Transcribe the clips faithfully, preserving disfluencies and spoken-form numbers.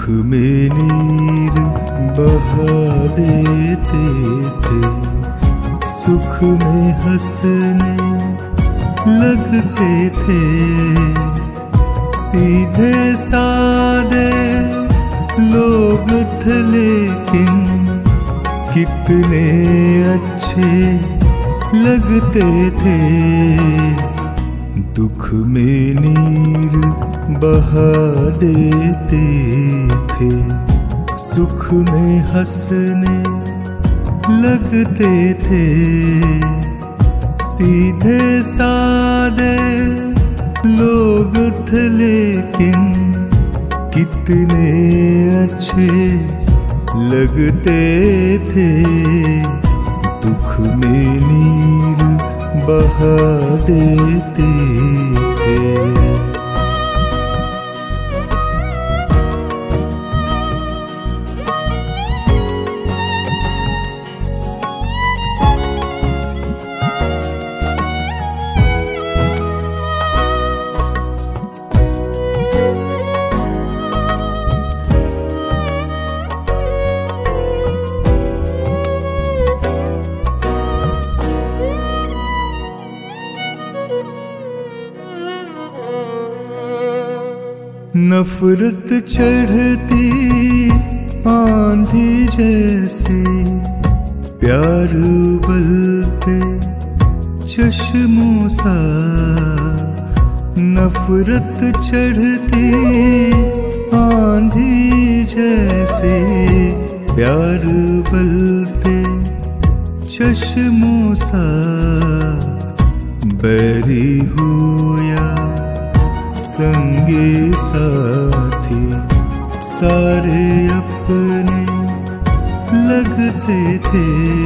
में नीर बहा देते थे, सुख में हंसने लगते थे। सीधे सादे लोग थे लेकिन कितने अच्छे लगते थे। दुख में नीर बहा देते थे, सुख में हंसने लगते थे। सीधे सादे लोग थे लेकिन कितने अच्छे लगते थे। दुख में नीर बहा देते थे। नफरत चढ़ती आंधी जैसे, प्यार उबलते चश्मों सा। नफरत चढ़ती आंधी जैसे, प्यार उबलते चश्मों सा। बैरी हो या संगे साथी, सारे अपने लगते थे।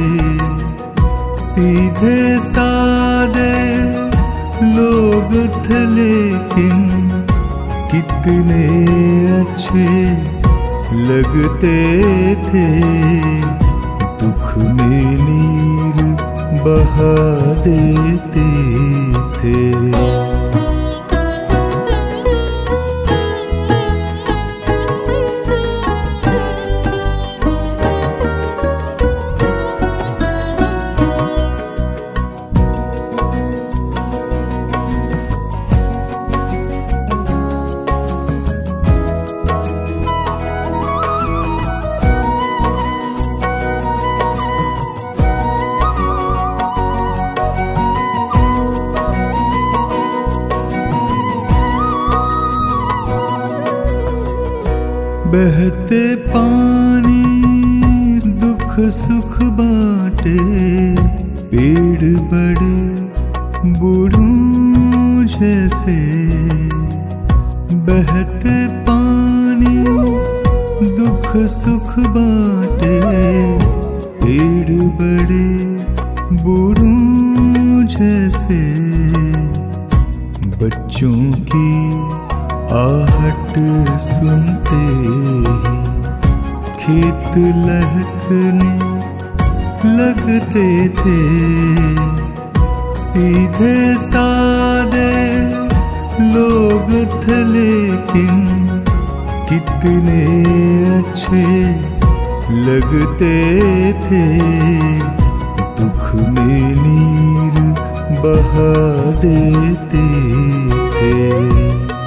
सीधे सादे लोग थे लेकिन कितने अच्छे लगते थे। दुख में नीर बहा देते थे। बहते पानी दुख सुख बांटे, पेड़ बड़े बूढ़ों जैसे। बहते पानी दुख सुख बांटे, पेड़ बड़े बूढ़ों जैसे। बच्चों की आहट सुनते ही खेत लहकने लगते थे। सीधे सादे लोग थे लेकिन कितने अच्छे लगते थे। दुख में नीर बहा देते थे।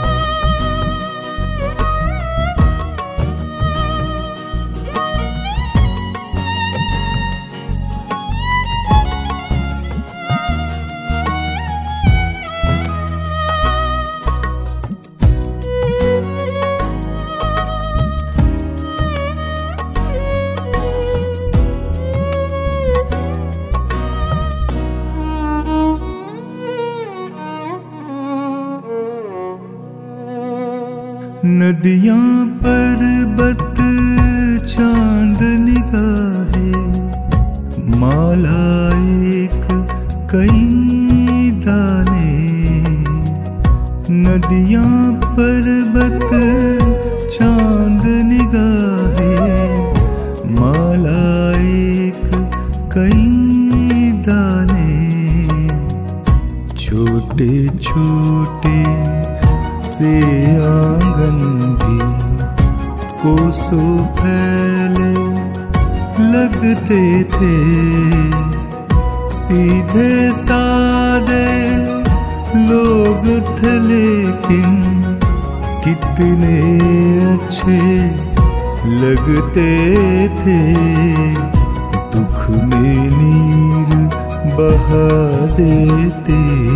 नदियां पर्वत चांद निगाहे, माला एक कई दाने। नदियां पर्वत चांद निगाहे, माला एक कई दाने। छोटे छोटे से आंगन भी कोसों फैले लगते थे, सीधे सादे लोग थे लेकिन कितने अच्छे लगते थे। दुख में नीर बहा देते